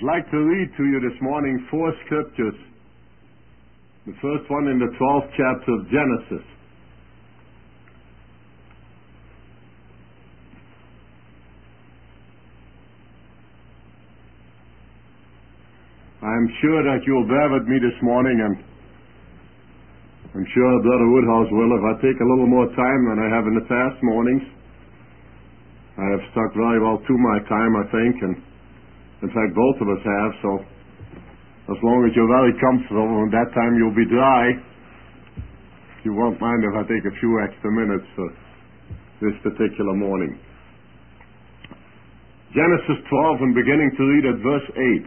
I'd like to read to you this morning 4 scriptures. The first one in the 12th chapter of Genesis. I'm sure that you'll bear with me this morning, and I'm sure Brother Woodhouse will if I take a little more time than I have in the past mornings. I have stuck very well to my time, I think, and in fact both of us have, so as long as you're very comfortable and that time you'll be dry, you won't mind if I take a few extra minutes for this particular morning. Genesis 12, and beginning to read at verse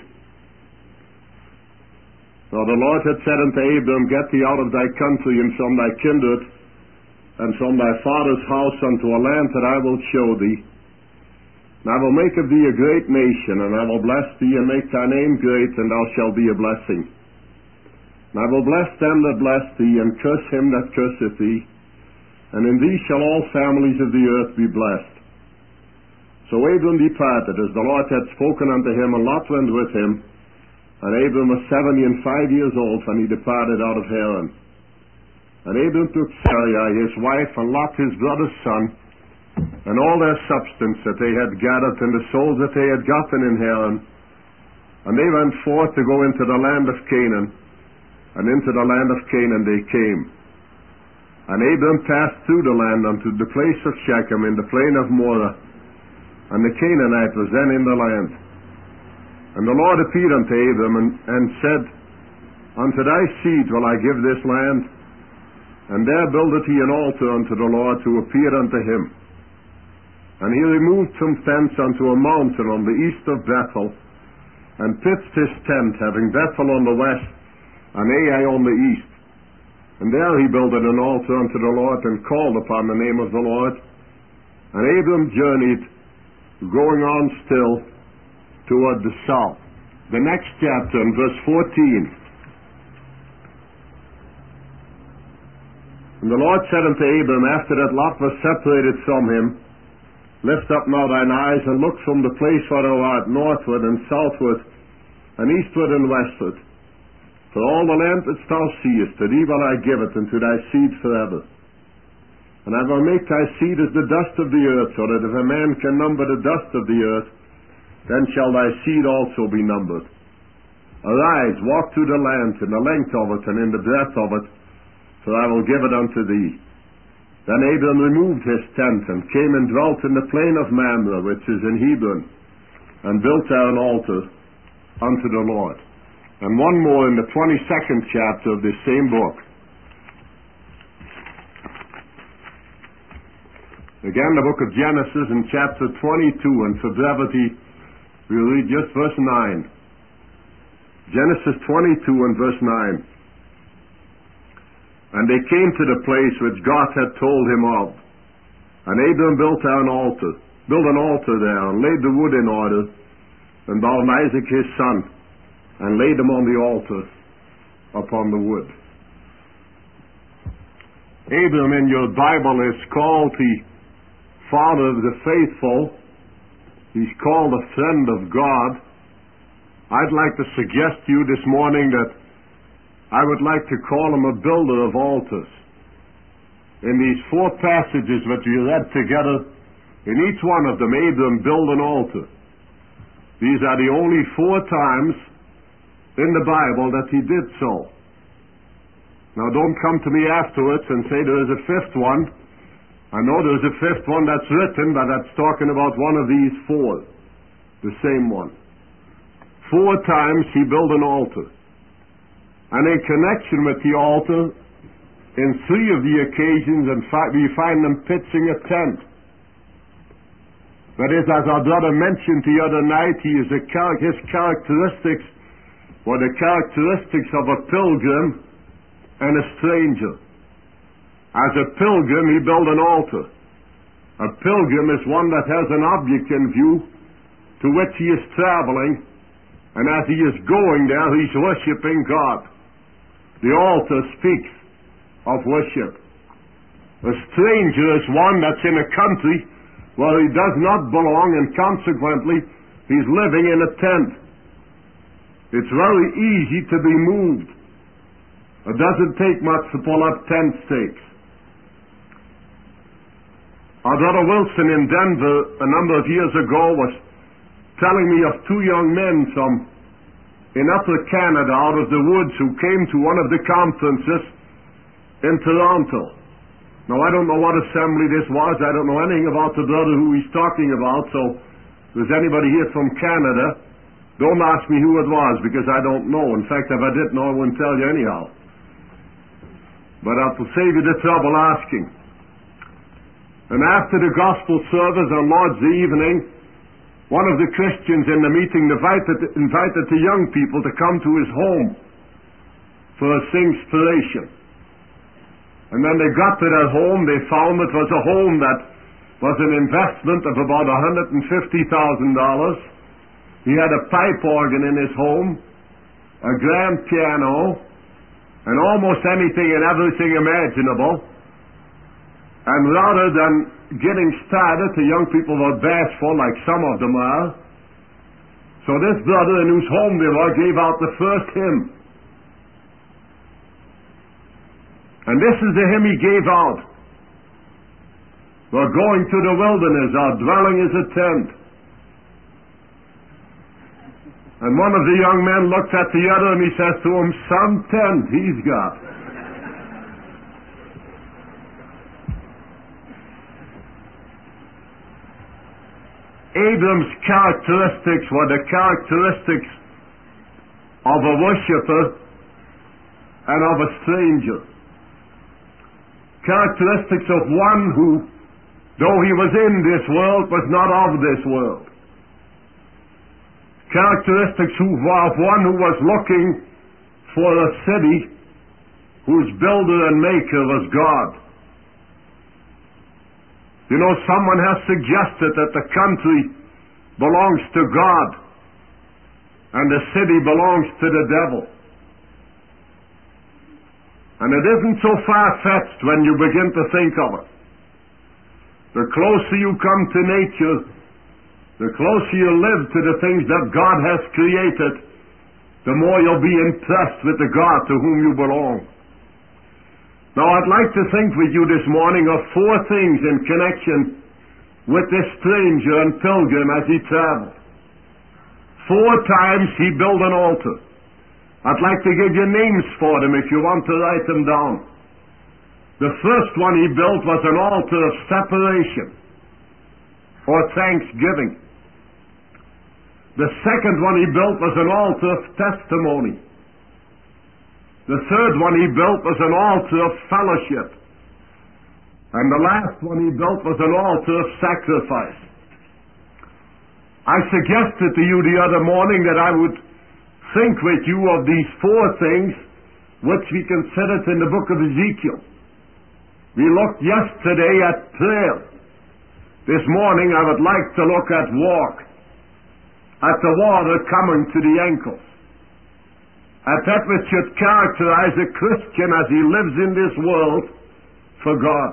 8. So the Lord had said unto Abram, Get thee out of thy country and from thy kindred and from thy father's house unto a land that I will show thee. And I will make of thee a great nation, and I will bless thee, and make thy name great, and thou shalt be a blessing. And I will bless them that bless thee, and curse him that curseth thee. And in thee shall all families of the earth be blessed. So Abram departed, as the Lord had spoken unto him, and Lot went with him. And Abram was 75 years old when he departed out of Haran. And Abram took Sarai his wife, and Lot his brother's son, and all their substance that they had gathered, and the souls that they had gotten in Haran. And they went forth to go into the land of Canaan, and into the land of Canaan they came. And Abram passed through the land unto the place of Shechem in the plain of Moreh, and the Canaanite was then in the land. And the Lord appeared unto Abram, and said, Unto thy seed will I give this land. And there builded he an altar unto the Lord, who appeared unto him. And he removed from thence unto a mountain on the east of Bethel, and pitched his tent, having Bethel on the west, and Ai on the east. And there he builded an altar unto the Lord, and called upon the name of the Lord. And Abram journeyed, going on still, toward the south. The next chapter, in verse 14. And the Lord said unto Abram, after that Lot was separated from him, Lift up now thine eyes, and look from the place where thou art, northward and southward, and eastward and westward. For all the land which thou seest, to thee will I give it, and to thy seed forever. And I will make thy seed as the dust of the earth, so that if a man can number the dust of the earth, then shall thy seed also be numbered. Arise, walk through the land, in the length of it, and in the breadth of it, for I will give it unto thee. Then Abram removed his tent, and came and dwelt in the plain of Mamre, which is in Hebron, and built there an altar unto the Lord. And one more in the 22nd chapter of this same book. Again, the book of Genesis in chapter 22, and for brevity, we'll read just verse 9. Genesis 22 and verse 9. And they came to the place which God had told him of. And Abram built an altar there, and laid the wood in order, and bound Isaac his son, and laid him on the altar upon the wood. Abram in your Bible is called the father of the faithful. He's called a friend of God. I'd like to suggest to you this morning that I would like to call him a builder of altars. In these 4 passages that we read together, in each one of them, Abram built an altar. These are the only 4 times in the Bible that he did so. Now don't come to me afterwards and say there is a 5th one. I know there's a 5th one that's written, but that's talking about one of these 4. The same one. 4 times he built an altar. And in connection with the altar, in 3 of the occasions, we find them pitching a tent. That is, as our brother mentioned the other night, his characteristics were the characteristics of a pilgrim and a stranger. As a pilgrim, he built an altar. A pilgrim is one that has an object in view to which he is traveling, and as he is going there, he's worshiping God. The altar speaks of worship. A stranger is one that's in a country where he does not belong, and consequently he's living in a tent. It's very easy to be moved. It doesn't take much to pull up tent stakes. Our brother Wilson in Denver a number of years ago was telling me of two young men in Upper Canada out of the woods who came to one of the conferences in Toronto. Now, I don't know what assembly this was. I don't know anything about the brother who he's talking about, so if there's anybody here from Canada, don't ask me who it was, because I don't know. In fact, if I did know, I wouldn't tell you anyhow. But I'll save you the trouble asking. And after the gospel service on Lord's evening, one of the Christians in the meeting invited the young people to come to his home for a singspiration. And when they got to that home, they found it was a home that was an investment of about $150,000. He had a pipe organ in his home, a grand piano, and almost anything and everything imaginable. And rather than getting started, the young people were bashful, like some of them are. So this brother in whose home they were gave out the first hymn. And this is the hymn he gave out. We're going to the wilderness, our dwelling is a tent. And one of the young men looks at the other and he says to him, some tent he's got. Abram's characteristics were the characteristics of a worshiper and of a stranger. Characteristics of one who, though he was in this world, was not of this world. Characteristics of one who was looking for a city whose builder and maker was God. You know, someone has suggested that the country belongs to God and the city belongs to the devil. And it isn't so far-fetched when you begin to think of it. The closer you come to nature, the closer you live to the things that God has created, the more you'll be impressed with the God to whom you belong. Now, I'd like to think with you this morning of four things in connection with this stranger and pilgrim as he traveled. 4 times he built an altar. I'd like to give you names for them if you want to write them down. The first one he built was an altar of separation or thanksgiving. The second one he built was an altar of testimony. The third one he built was an altar of fellowship. And the last one he built was an altar of sacrifice. I suggested to you the other morning that I would think with you of these 4 things which we considered in the book of Ezekiel. We looked yesterday at prayer. This morning I would like to look at walk, at the water coming to the ankles, at that which should characterize a Christian as he lives in this world for God.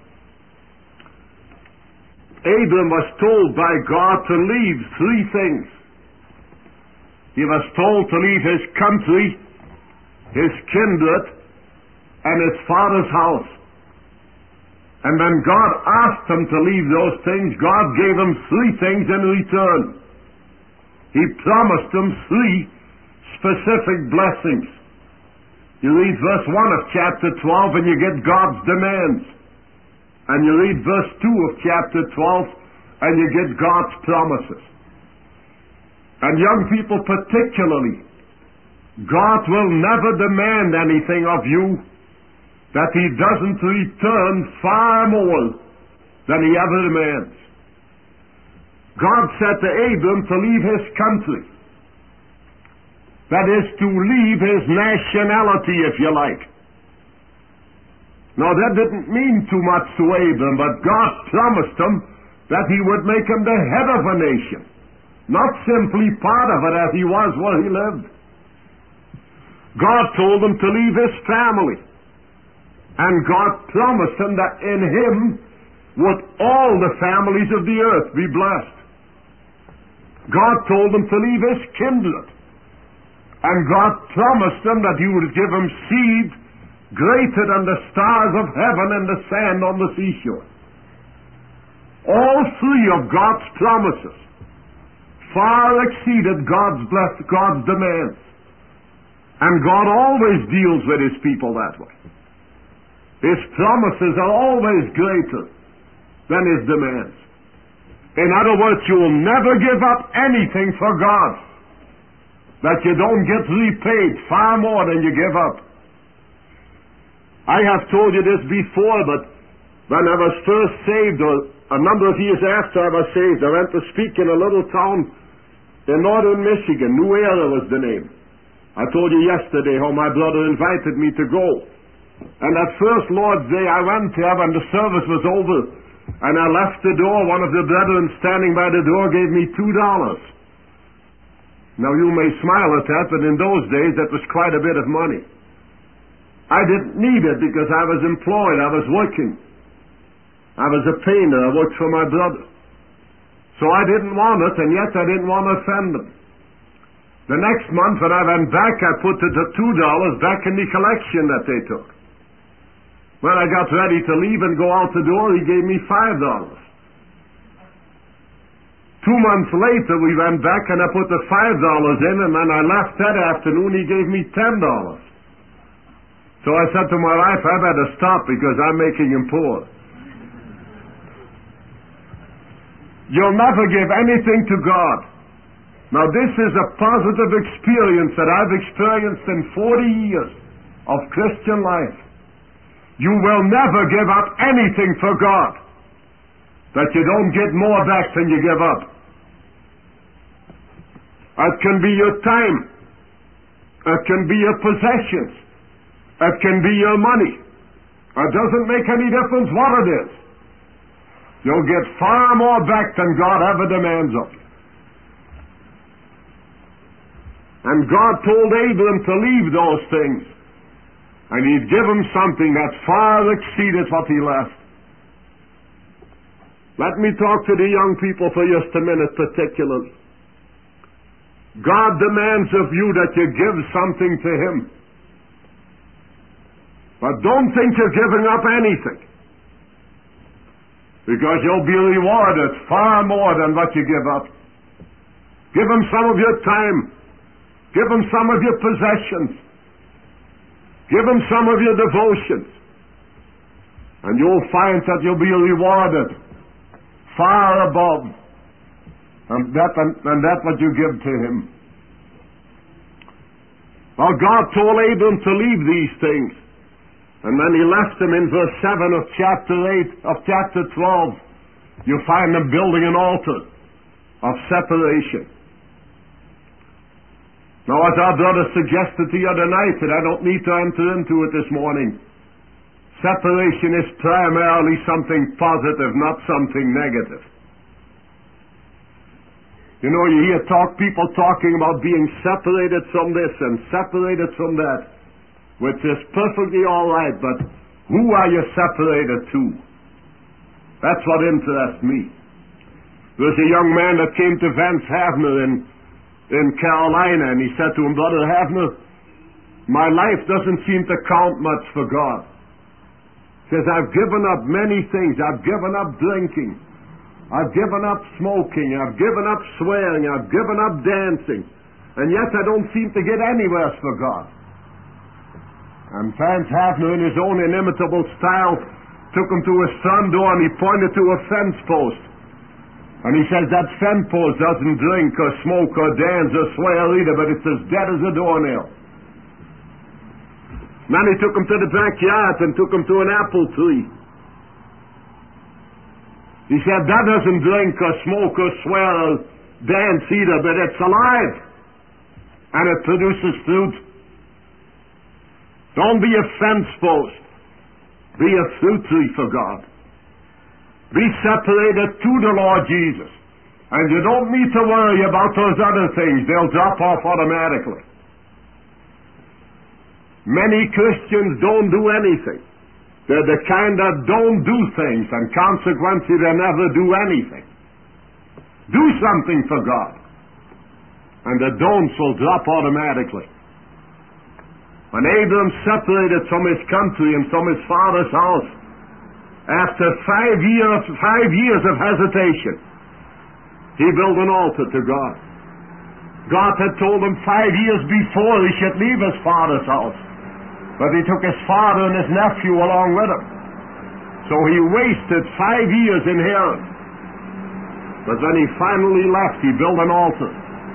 Abram was told by God to leave 3 things. He was told to leave his country, his kindred, and his father's house. And when God asked him to leave those things, God gave him 3 things in return. He promised him 3 specific blessings. You read verse 1 of chapter 12 and you get God's demands. And you read verse 2 of chapter 12 and you get God's promises. And young people particularly, God will never demand anything of you that He doesn't return far more than He ever demands. God said to Abram to leave his country. That is, to leave his nationality, if you like. Now, that didn't mean too much to Abram, but God promised him that He would make him the head of a nation. Not simply part of it as he was where he lived. God told him to leave his family. And God promised him that in him would all the families of the earth be blessed. God told him to leave his kindred. And God promised him that he would give him seed greater than the stars of heaven and the sand on the seashore. All three of God's promises far exceeded God's demands. And God always deals with his people that way. His promises are always greater than his demands. In other words, you will never give up anything for God that you don't get repaid far more than you give up. I have told you this before, but when I was first saved, or a number of years after I was saved, I went to speak in a little town in northern Michigan. New Era was the name. I told you yesterday how my brother invited me to go. And that first Lord's Day I went there when the service was over, and I left the door. One of the brethren standing by the door gave me $2. Now you may smile at that, but in those days that was quite a bit of money. I didn't need it because I was employed, I was working. I was a painter, I worked for my brother. So I didn't want it, and yet I didn't want to offend them. The next month when I went back, I put the $2 back in the collection that they took. When I got ready to leave and go out the door, he gave me $5. 2 months later, we went back and I put the $5 in, and when I left that afternoon, he gave me $10. So I said to my wife, I better stop because I'm making him poor. You'll never give anything to God. Now this is a positive experience that I've experienced in 40 years of Christian life. You will never give up anything for God that you don't get more back than you give up. It can be your time. It can be your possessions. It can be your money. It doesn't make any difference what it is. You'll get far more back than God ever demands of you. And God told Abram to leave those things. And he'd give him something that far exceeded what he left. Let me talk to the young people for just a minute particularly. God demands of you that you give something to him. But don't think you're giving up anything, because you'll be rewarded far more than what you give up. Give him some of your time. Give him some of your possessions. Give him some of your devotions. And you'll find that you'll be rewarded far above and that what you give to him. Well, God told Abram to leave these things. And when he left them in verse 7 of chapter 8 of chapter 12, you find them building an altar of separation. Now, as our brother suggested the other night, and I don't need to enter into it this morning, separation is primarily something positive, not something negative. You know, you hear people talking about being separated from this and separated from that, which is perfectly all right, but who are you separated to? That's what interests me. There's a young man that came to Vance Havner in Carolina, and he said to him, Brother Havner, my life doesn't seem to count much for God. He says, I've given up many things. I've given up drinking. I've given up smoking. I've given up swearing. I've given up dancing. And yet I don't seem to get anywhere for God. And Vance Havner, in his own inimitable style, took him to his front door and he pointed to a fence post. And he says, that fence post doesn't drink or smoke or dance or swear either, but it's as dead as a doornail. Then he took him to the backyard and took him to an apple tree. He said, that doesn't drink or smoke or swear or dance either, but it's alive. And it produces fruit. Don't be a fence post. Be a fruit tree for God. Be separated to the Lord Jesus. And you don't need to worry about those other things. They'll drop off automatically. Many Christians don't do anything. They're the kind that don't do things, and consequently they never do anything. Do something for God. And the don'ts will drop automatically. When Abram separated from his country and from his father's house, after 5 years of hesitation, he built an altar to God. God had told him 5 years before he should leave his father's house, but he took his father and his nephew along with him. So he wasted 5 years in Haran. But when he finally left, he built an altar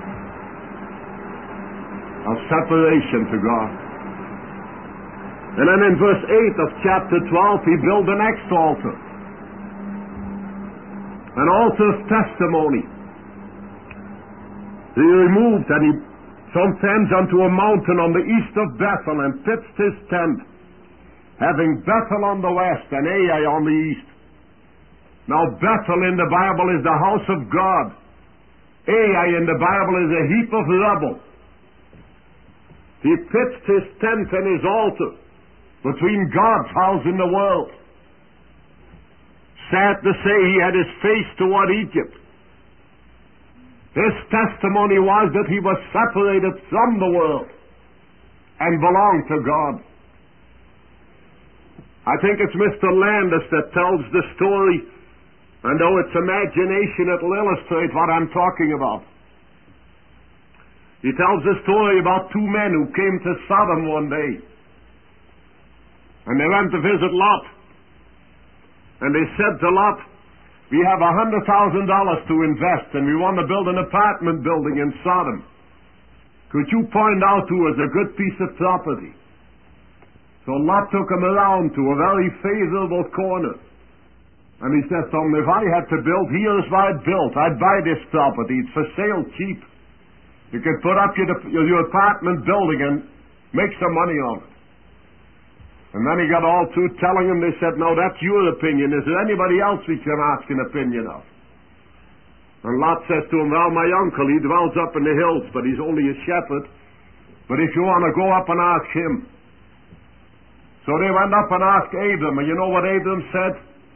of separation to God. And then in verse 8 of chapter 12, he built the next altar. An altar of testimony. He removed and he from thence unto a mountain on the east of Bethel and pitched his tent, having Bethel on the west and Ai on the east. Now Bethel in the Bible is the house of God. Ai in the Bible is a heap of rubble. He pitched his tent and his altar between God's house and the world. Sad to say, he had his face toward Egypt. His testimony was that he was separated from the world and belonged to God. I think it's Mr. Landis that tells the story, and though it's imagination, it will illustrate what I'm talking about. He tells the story about two men who came to Sodom one day, and they went to visit Lot. And they said to Lot, "We have $100,000 to invest, and we want to build an apartment building in Sodom. Could you point out to us a good piece of property?" So Lot took him around to a very favorable corner. And he said to him, "If I had to build, here's what I'd build. I'd buy this property. It's for sale cheap. You could put up your apartment building and make some money on it." And then he got all through telling them. They said, "No, that's your opinion. Is there anybody else we can ask an opinion of?" And Lot says to him, "Well, my uncle, he dwells up in the hills, but he's only a shepherd. But if you want to go up and ask him." So they went up and asked Abram, and you know what Abram said?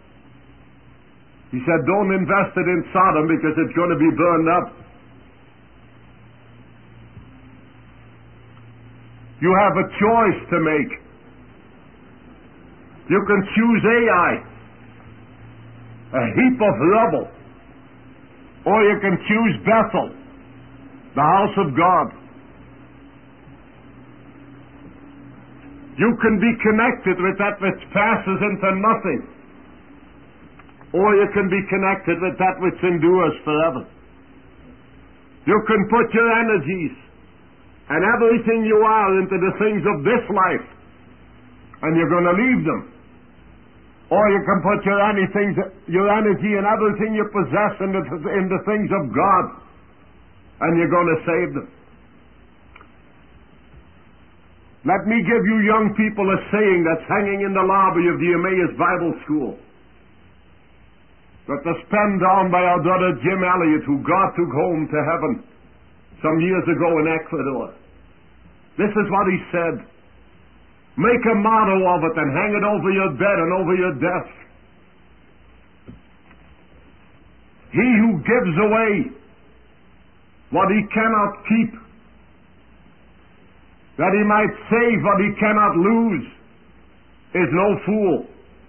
He said, "Don't invest it in Sodom because it's going to be burned up. You have a choice to make. You can choose Ai, a heap of rubble, or you can choose Bethel, the house of God. You can be connected with that which passes into nothing, or you can be connected with that which endures forever. You can put your energies and everything you are into the things of this life, and you're going to leave them. Or you can put your energy and everything you possess in the things of God, and you're going to save them. Let me give you young people a saying that's hanging in the lobby of the Emmaus Bible School, that was penned down by our brother Jim Elliot, who God took home to heaven some years ago in Ecuador. This is what he said. Make a motto of it and hang it over your bed and over your desk. He who gives away what he cannot keep, that he might save what he cannot lose, is no fool.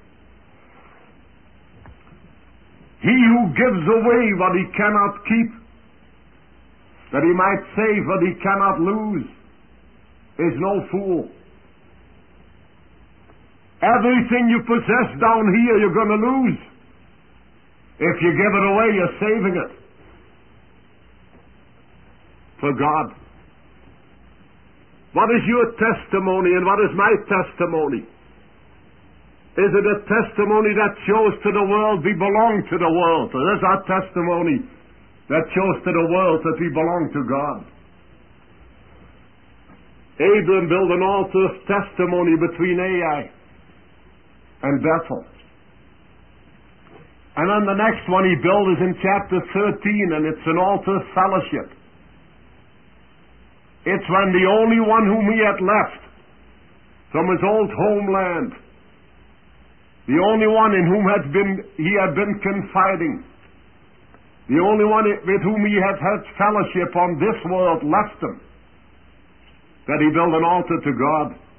He who gives away what he cannot keep, that he might save what he cannot lose, is no fool. Everything you possess down here you're going to lose. If you give it away, you're saving it for God. What is your testimony and what is my testimony? Is it a testimony that shows to the world we belong to the world? Or is our testimony that shows to the world that we belong to God? Abram built an altar of testimony between Ai and Bethel. And then the next one he built is in chapter 13, and it's an altar of fellowship. It's when the only one whom he had left from his old homeland, the only one in whom he had been confiding, the only one with whom he had had fellowship on this world left him, that he built an altar to God.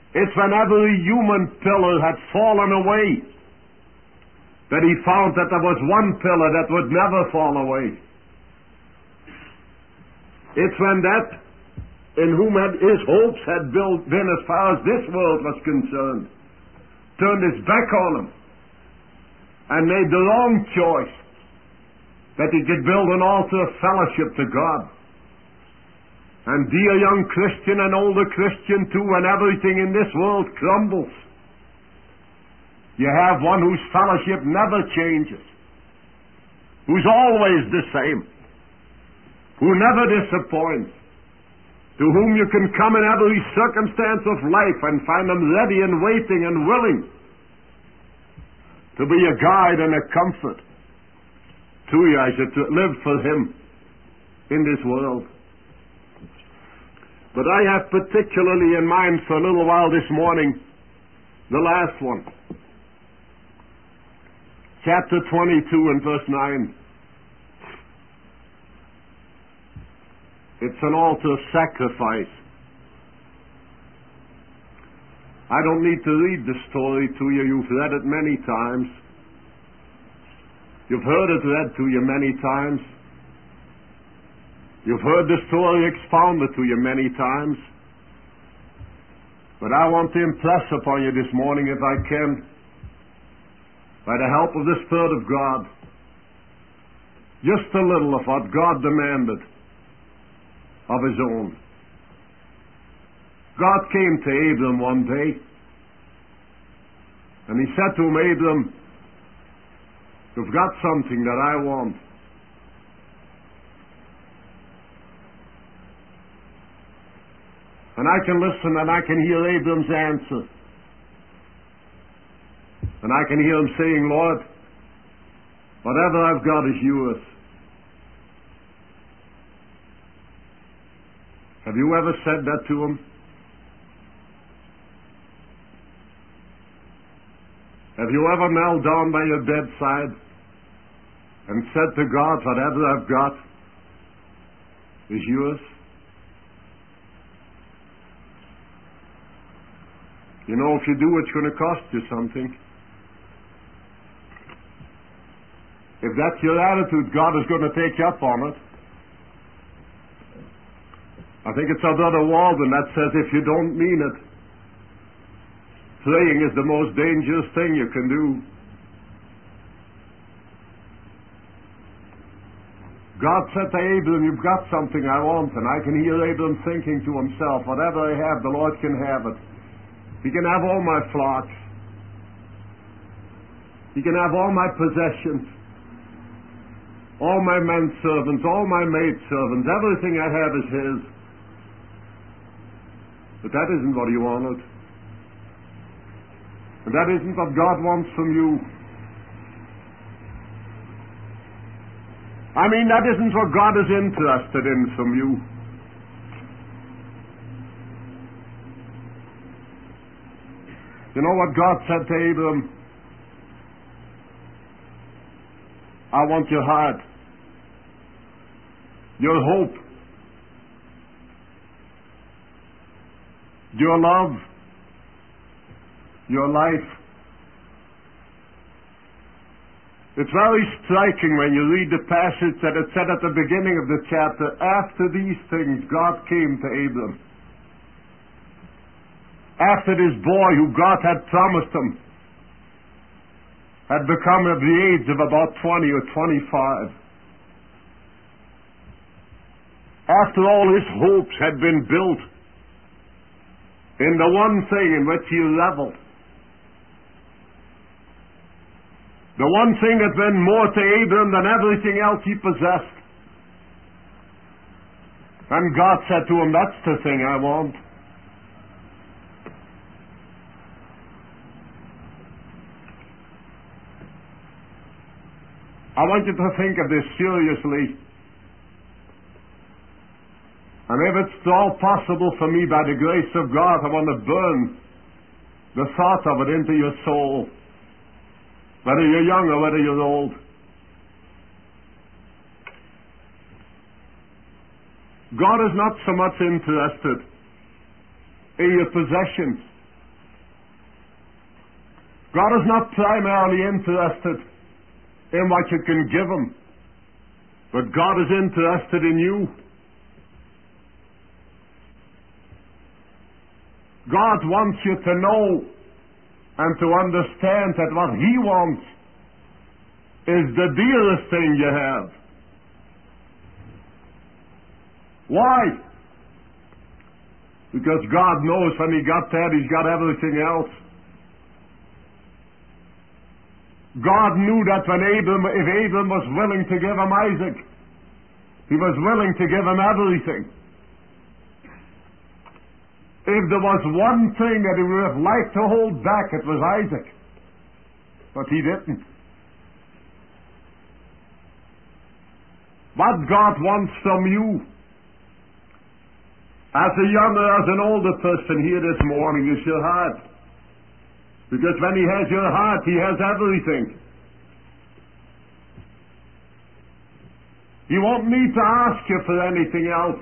It's when every human pillar had fallen away that he found that there was one pillar that would never fall away. It's when that in whom his hopes had been as far as this world was concerned, turned his back on him and made the wrong choice, that he could build an altar of fellowship to God. And dear young Christian and older Christian too, when everything in this world crumbles, you have one whose fellowship never changes, who's always the same, who never disappoints, to whom you can come in every circumstance of life and find them ready and waiting and willing to be a guide and a comfort to you as you live for Him in this world. But I have particularly in mind for a little while this morning the last one. Chapter 22 and verse 9. It's an altar of sacrifice. I don't need to read the story to you. You've read it many times. You've heard it read to you many times. You've heard the story expounded to you many times. But I want to impress upon you this morning, if I can, by the help of the Spirit of God, just a little of what God demanded of His own. God came to Abram one day, and He said to him, Abram, you've got something that I want. And I can listen and I can hear Abram's answer. And I can hear him saying, Lord, whatever I've got is yours. Have you ever said that to him? Have you ever knelt down by your bedside and said to God, whatever I've got is yours? You know, if you do, it's going to cost you something. If that's your attitude, God is going to take you up on it. I think it's our brother Walden that says if you don't mean it, praying is the most dangerous thing you can do. God said to Abram, you've got something I want, and I can hear Abram thinking to himself, whatever I have, the Lord can have it. He can have all my flocks. He can have all my possessions, all my men servants, all my maid servants. Everything I have is His. But that isn't what He wanted. And that isn't what God wants from you. I mean, that isn't what God is interested in from you. You know what God said to Abram? I want your heart, your hope, your love, your life. It's very striking when you read the passage that it said at the beginning of the chapter, after these things God came to Abram. After this boy who God had promised him had become of the age of about 20 or 25. After all his hopes had been built in the one thing in which he reveled, the one thing that meant more to Abram than everything else he possessed. And God said to him, that's the thing I want. I want you to think of this seriously. And if it's at all possible for me, by the grace of God, I want to burn the thought of it into your soul, whether you're young or whether you're old. God is not so much interested in your possessions God is not primarily interested in what you can give Him, but God is interested in you. God wants you to know and to understand that what He wants is the dearest thing you have. Why? Because God knows when He got that, He's got everything else. God knew that when if Abram was willing to give him Isaac, He was willing to give him everything. If there was one thing that He would have liked to hold back, it was Isaac. But He didn't. What God wants from you, as a younger, as an older person here this morning, is your heart. Because when He has your heart, He has everything. He won't need to ask you for anything else.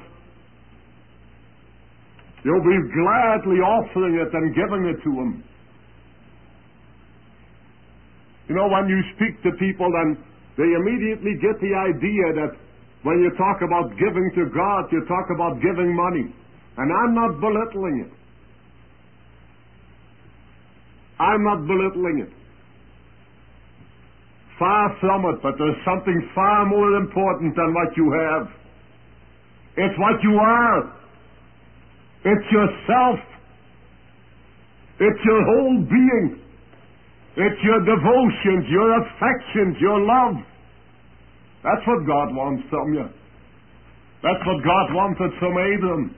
You'll be gladly offering it and giving it to Him. You know, when you speak to people, then they immediately get the idea that when you talk about giving to God, you talk about giving money. And I'm not belittling it. I'm not belittling it. Far from it, but there's something far more important than what you have. It's what you are. It's yourself. It's your whole being. It's your devotions, your affections, your love. That's what God wants from you. That's what God wanted from Abram.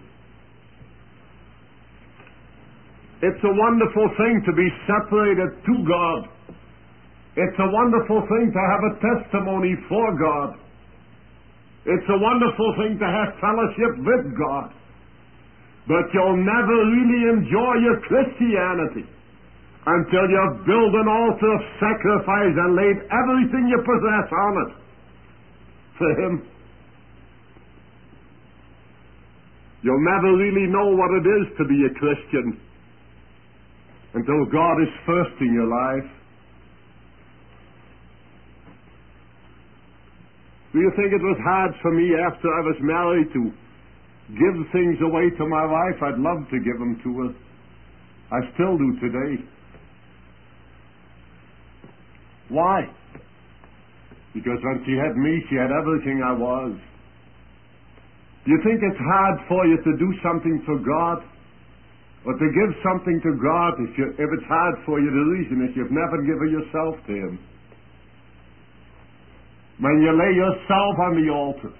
It's a wonderful thing to be separated to God. It's a wonderful thing to have a testimony for God. It's a wonderful thing to have fellowship with God. But you'll never really enjoy your Christianity until you've built an altar of sacrifice and laid everything you possess on it for Him. You'll never really know what it is to be a Christian until God is first in your life. Do you think it was hard for me after I was married to give things away to my wife? I'd love to give them to her. I still do today. Why? Because when she had me, she had everything I was. Do you think it's hard for you to do something for God? Or to give something to God? If it's hard for you, the reason is you've never given yourself to Him. When you lay yourself on the altar,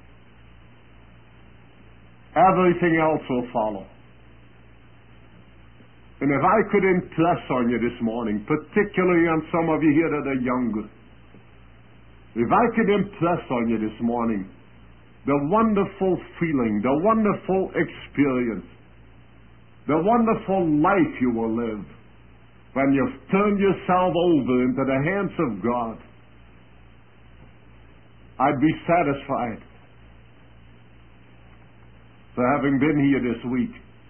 everything else will follow. And if I could impress on you this morning, particularly on some of you here that are younger, if I could impress on you this morning the wonderful feeling, the wonderful experience, the wonderful life you will live when you've turned yourself over into the hands of God, I'd be satisfied for having been here this week.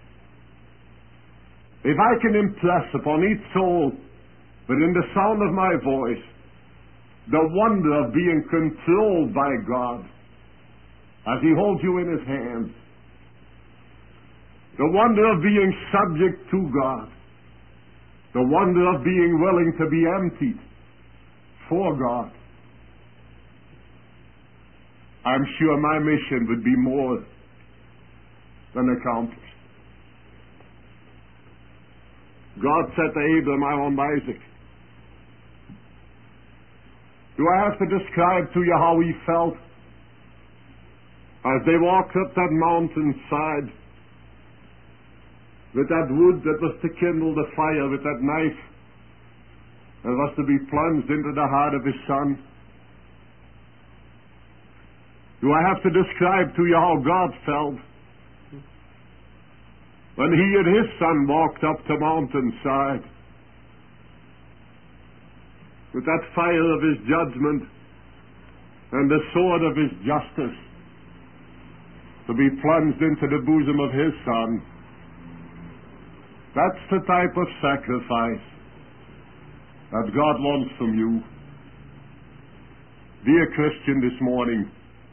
If I can impress upon each soul within the sound of my voice the wonder of being controlled by God as He holds you in His hands, the wonder of being subject to God, the wonder of being willing to be emptied for God, I'm sure my mission would be more than accomplished. God said to Abram, I want Isaac. Do I have to describe to you how he felt as they walked up that mountainside with that wood that was to kindle the fire, with that knife that was to be plunged into the heart of his son? Do I have to describe to you how God felt when he and his son walked up the mountainside with that fire of his judgment and the sword of his justice to be plunged into the bosom of his son? That's the type of sacrifice that God wants from you. Dear Christian, this morning,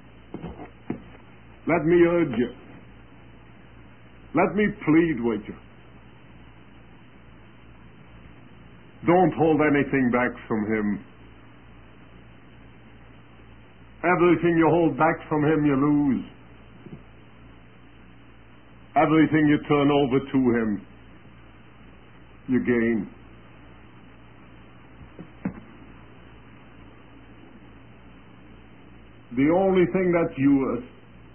let me urge you. Let me plead with you. Don't hold anything back from Him. Everything you hold back from Him, you lose. Everything you turn over to Him, you gain. The only thing that's yours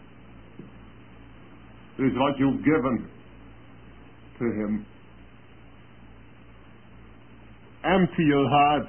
is what you've given to Him. Empty your heart.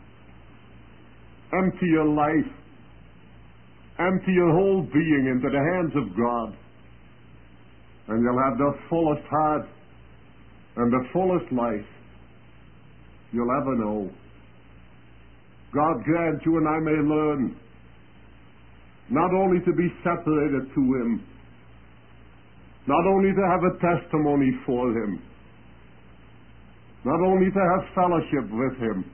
Empty your life. Empty your whole being into the hands of God. And you'll have the fullest heart and the fullest life you'll ever know. God grant you and I may learn not only to be separated to Him, not only to have a testimony for Him, not only to have fellowship with Him,